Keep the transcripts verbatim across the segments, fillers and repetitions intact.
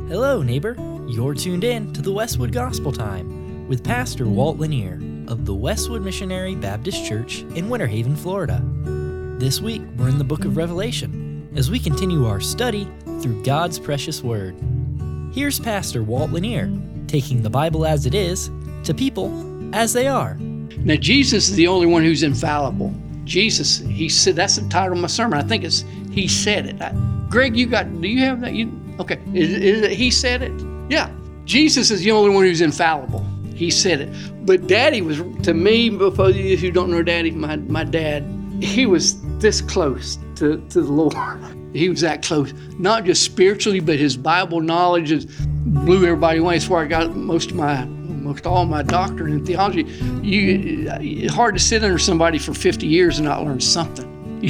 Hello, neighbor. You're tuned in to the Westwood Gospel Time with Pastor Walt Lanier of the Westwood Missionary Baptist Church in Winter Haven, Florida. This week, we're in the book of Revelation as we continue our study through God's precious Word. Here's Pastor Walt Lanier taking the Bible as it is to people as they are. Now, Jesus is the only one who's infallible. Jesus, he said, that's the title of my sermon. I think it's, he said it. I, Greg, you got, do you have that? You, okay, is, is it, he said it? Yeah, Jesus is the only one who's infallible. He said it. But Daddy was, to me, for those of you who don't know Daddy, my, my dad, he was this close to, to the Lord. He was that close, not just spiritually, but his Bible knowledge is, blew everybody away. That's where I got most of my, most all my doctrine and theology. You, it's hard to sit under somebody for fifty years and not learn something,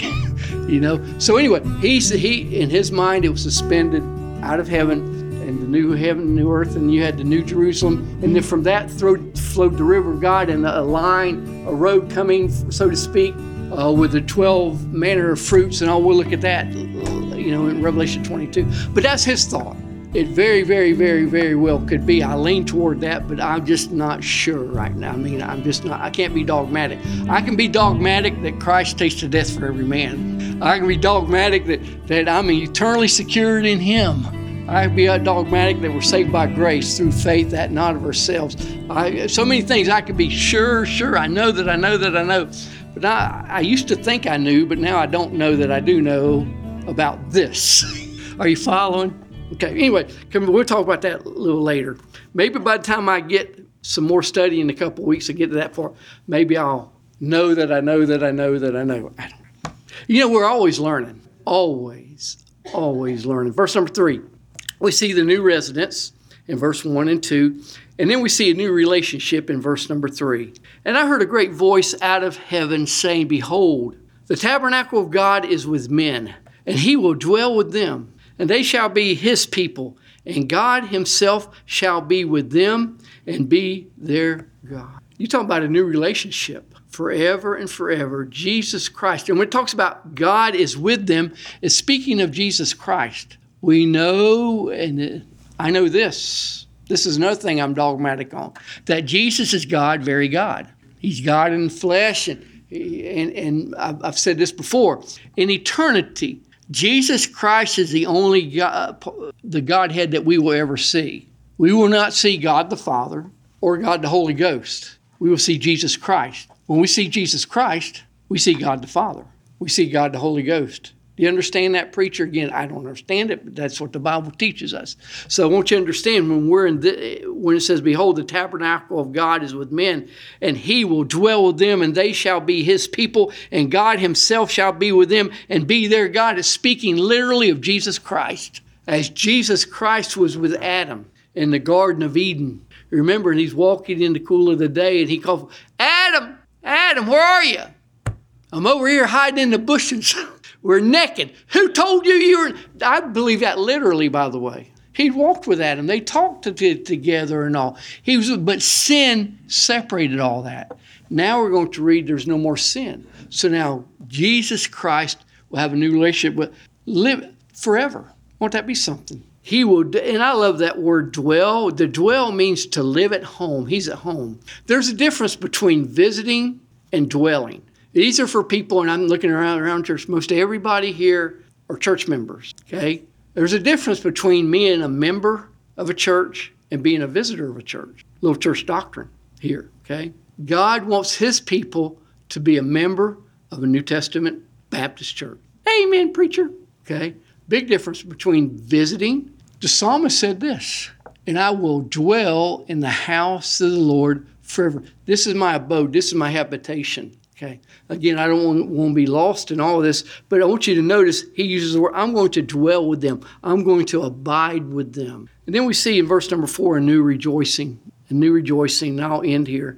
you know. So anyway, he he in his mind it was suspended out of heaven and the new heaven, new earth, and you had the new Jerusalem, and then from that flowed, flowed the river of God, and a line, a road coming, so to speak, uh, with the twelve manner of fruits, and all. We'll look at that, you know, in Revelation twenty-two. But that's his thought. It very, very, very, very well could be. I lean toward that, but I'm just not sure right now. I mean, I'm just not, I can't be dogmatic. I can be dogmatic that Christ tasted death for every man. I can be dogmatic that, that I'm eternally secured in Him. I can be dogmatic that we're saved by grace through faith, that not of ourselves. I, so many things I could be sure, sure, I know that I know that I know. But I, I used to think I knew, but now I don't know that I do know about this. Are you following? Okay, anyway, we'll talk about that a little later. Maybe by the time I get some more study in a couple of weeks to get to that far, maybe I'll know that I know that I know that I know. I don't know. You know, we're always learning. Always, always learning. Verse number three, we see the new residence in verse one and two, and then we see a new relationship in verse number three. And I heard a great voice out of heaven saying, "Behold, the tabernacle of God is with men, and He will dwell with them. And they shall be His people, and God Himself shall be with them and be their God." You talk about a new relationship forever and forever. Jesus Christ. And when it talks about God is with them, it's speaking of Jesus Christ. We know, and I know this, this is another thing I'm dogmatic on, that Jesus is God, very God. He's God in flesh, and, and, and I've said this before, in eternity, Jesus Christ is the only God, the Godhead that we will ever see. We will not see God the Father or God the Holy Ghost. We will see Jesus Christ. When we see Jesus Christ, we see God the Father. We see God the Holy Ghost. Do you understand that, preacher? Again, I don't understand it, but that's what the Bible teaches us. So I want you to understand when we're in the, when it says, "Behold, the tabernacle of God is with men, and He will dwell with them, and they shall be His people, and God Himself shall be with them and be their God," is speaking literally of Jesus Christ. As Jesus Christ was with Adam in the Garden of Eden. Remember, and he's walking in the cool of the day, and he called, "Adam, Adam, where are you?" "I'm over here hiding in the bushes. We're naked." "Who told you you were?" I believe that literally, by the way. He walked with Adam. They talked to, to, together and all. He was, but sin separated all that. Now we're going to read there's no more sin. So now Jesus Christ will have a new relationship with, live forever. Won't that be something? He will, and I love that word dwell. The dwell means to live at home. He's at home. There's a difference between visiting and dwelling. These are for people, and I'm looking around around church, most everybody here are church members, okay? There's a difference between being a member of a church and being a visitor of a church. Little church doctrine here, okay? God wants His people to be a member of a New Testament Baptist church. Amen, preacher, okay? Big difference between visiting. The psalmist said this, "And I will dwell in the house of the Lord forever." This is my abode. This is my habitation. Okay. Again, I don't want, want to be lost in all of this, but I want you to notice he uses the word, "I'm going to dwell with them. I'm going to abide with them." And then we see in verse number four, a new rejoicing, a new rejoicing. And I'll end here.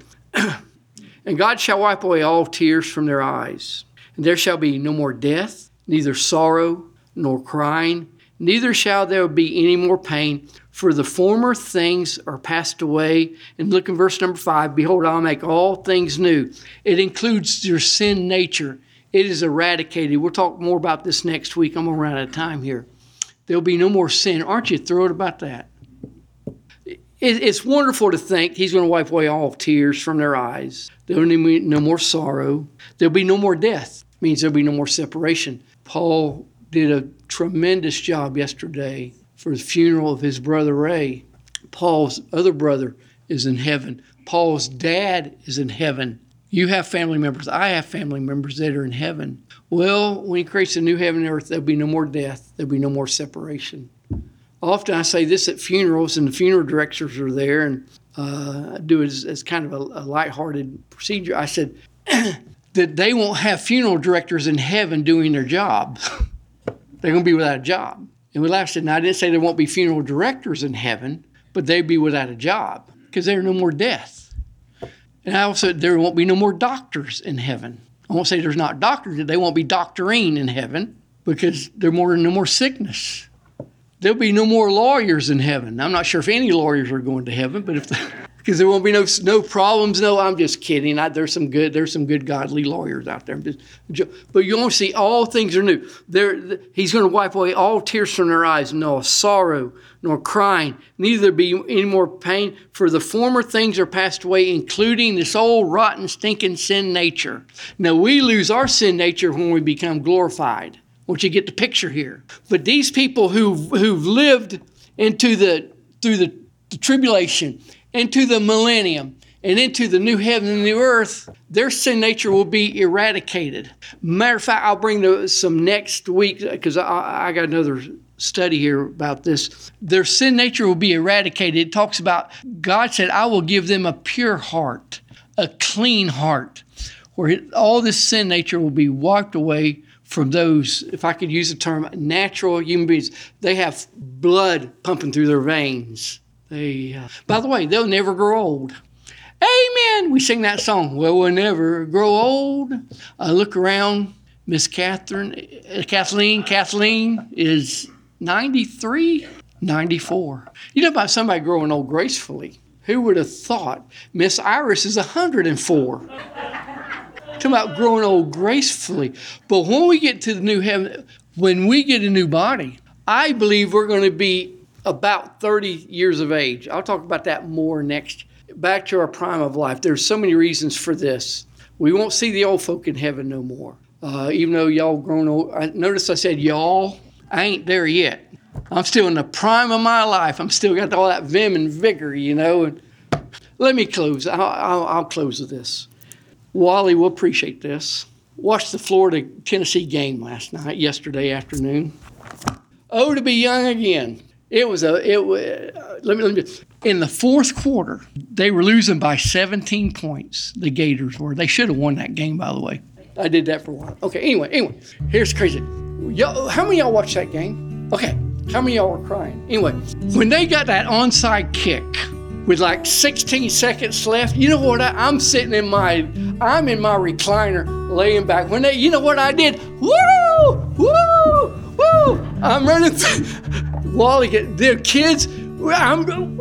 "And God shall wipe away all tears from their eyes. And there shall be no more death, neither sorrow nor crying, neither shall there be any more pain, for the former things are passed away." And look in verse number five, "Behold, I'll make all things new." It includes your sin nature. It is eradicated. We'll talk more about this next week. I'm going to run out of time here. There'll be no more sin. Aren't you thrilled about that? It's wonderful to think he's going to wipe away all tears from their eyes. There'll be no more sorrow. There'll be no more death. It means there'll be no more separation. Paul did a tremendous job yesterday for the funeral of his brother Ray. Paul's other brother is in heaven. Paul's dad is in heaven. You have family members. I have family members that are in heaven. Well, when he creates a new heaven and earth, there'll be no more death. There'll be no more separation. Often I say this at funerals, and the funeral directors are there, and uh, I do it as, as kind of a, a lighthearted procedure. I said that they won't have funeral directors in heaven doing their job. They're going to be without a job. And we laughed and I didn't say there won't be funeral directors in heaven, but they'd be without a job because there's no more death. And I also said there won't be no more doctors in heaven. I won't say there's not doctors, they won't be doctoring in heaven because there's more, no more sickness. There'll be no more lawyers in heaven. I'm not sure if any lawyers are going to heaven, but if because there won't be no no problems. No, I'm just kidding. I, there's some good there's some good godly lawyers out there. Just, but you won't see all things are new. There, he's going to wipe away all tears from their eyes, nor sorrow, nor crying. Neither be any more pain. For the former things are passed away, including this old rotten, stinking sin nature. Now we lose our sin nature when we become glorified. Once you get the picture here. But these people who've, who've lived into the, through the, the tribulation, into the millennium, and into the new heaven and new earth, their sin nature will be eradicated. Matter of fact, I'll bring the, some next week, because I, I got another study here about this. Their sin nature will be eradicated. It talks about, God said, I will give them a pure heart, a clean heart, where it, all this sin nature will be wiped away from those, if I could use the term, natural human beings. They have blood pumping through their veins. They, uh, by the way, they'll never grow old. Amen. We sing that song, well, we'll never grow old. I look around, Miss Catherine, uh, Kathleen, Kathleen is ninety-three, ninety-four. You know about somebody growing old gracefully. Who would have thought? Miss Iris is one hundred four. Talking about growing old gracefully. But when we get to the new heaven, when we get a new body, I believe we're going to be about thirty years of age. I'll talk about that more next. Back to our prime of life. There's so many reasons for this. We won't see the old folk in heaven no more. Uh, even though y'all grown old. I, notice I said y'all. I ain't there yet. I'm still in the prime of my life. I'm still got all that vim and vigor, you know. And let me close. I'll, I'll, I'll close with this. Wally will appreciate this. Watched the Florida-Tennessee game last night, yesterday afternoon. Oh, to be young again. It was a, it uh, let me, let me, in the fourth quarter, they were losing by seventeen points, the Gators were. They should have won that game, by the way. I did that for a while. Okay, anyway, anyway, here's crazy. Y'all, how many of y'all watched that game? Okay, how many of y'all were crying? Anyway, when they got that onside kick, with like sixteen seconds left, you know what? I, I'm sitting in my, I'm in my recliner, laying back. When they, you know what I did? Woo, woo, woo! I'm running through. Wally, the kids, I'm woo,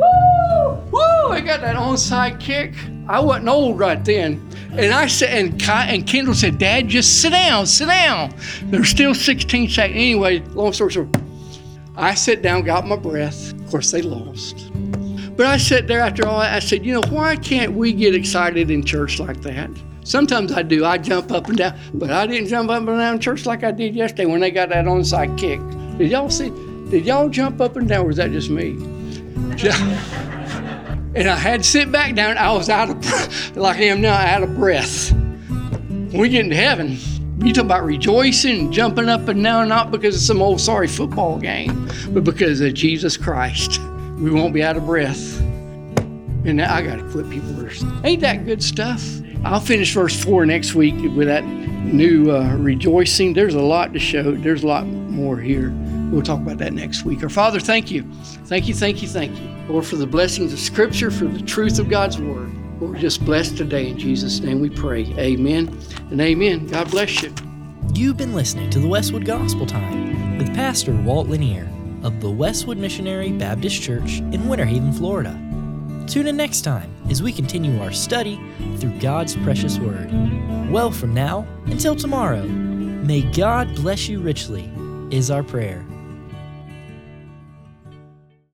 woo! I got that onside kick. I wasn't old right then, and I said, and Kai, and Kendall said, "Dad, just sit down, sit down." There's still sixteen seconds. Anyway, long story short, I sat down, got my breath. Of course, they lost. But I sat there after all that, I said, you know, why can't we get excited in church like that? Sometimes I do. I jump up and down, but I didn't jump up and down in church like I did yesterday when they got that onside kick. Did y'all see? Did y'all jump up and down, or was that just me? And I had to sit back down. I was out of breath, like I am now, out of breath. When we get into heaven, you talk about rejoicing, jumping up and down, not because of some old sorry football game, but because of Jesus Christ. We won't be out of breath. And now I got to quit people. Ain't that good stuff? I'll finish verse four next week with that new uh, rejoicing. There's a lot to show. There's a lot more here. We'll talk about that next week. Our Father, thank you. Thank you, thank you, thank you. Lord, for the blessings of Scripture, for the truth of God's Word. Lord, just bless today. In Jesus' name we pray. Amen and amen. God bless you. You've been listening to the Westwood Gospel Time with Pastor Walt Lanier of the Westwood Missionary Baptist Church in Winter Haven, Florida. Tune in next time as we continue our study through God's precious Word. Well, from now until tomorrow, may God bless you richly, is our prayer.